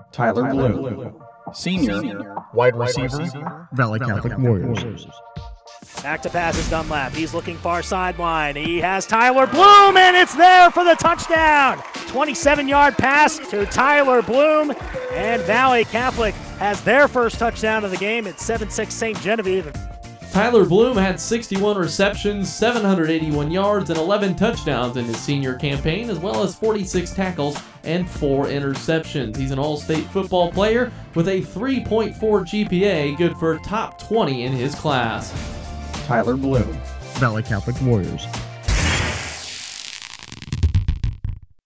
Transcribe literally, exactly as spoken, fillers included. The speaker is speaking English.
Tyler Blue, senior, wide receiver, Valley Catholic Warriors. Back to pass is Dunlap. He's looking far sideline. He has Tyler Bloom, and it's there for the touchdown. twenty-seven-yard pass to Tyler Bloom, and Valley Catholic has their first touchdown of the game at seven six Saint Genevieve. Tyler Bloom had sixty-one receptions, seven hundred eighty-one yards, and eleven touchdowns in his senior campaign, as well as forty-six tackles and four interceptions. He's an all-state football player with a three point four G P A, good for top twenty in his class. Tyler Blue, Valley Catholic Warriors.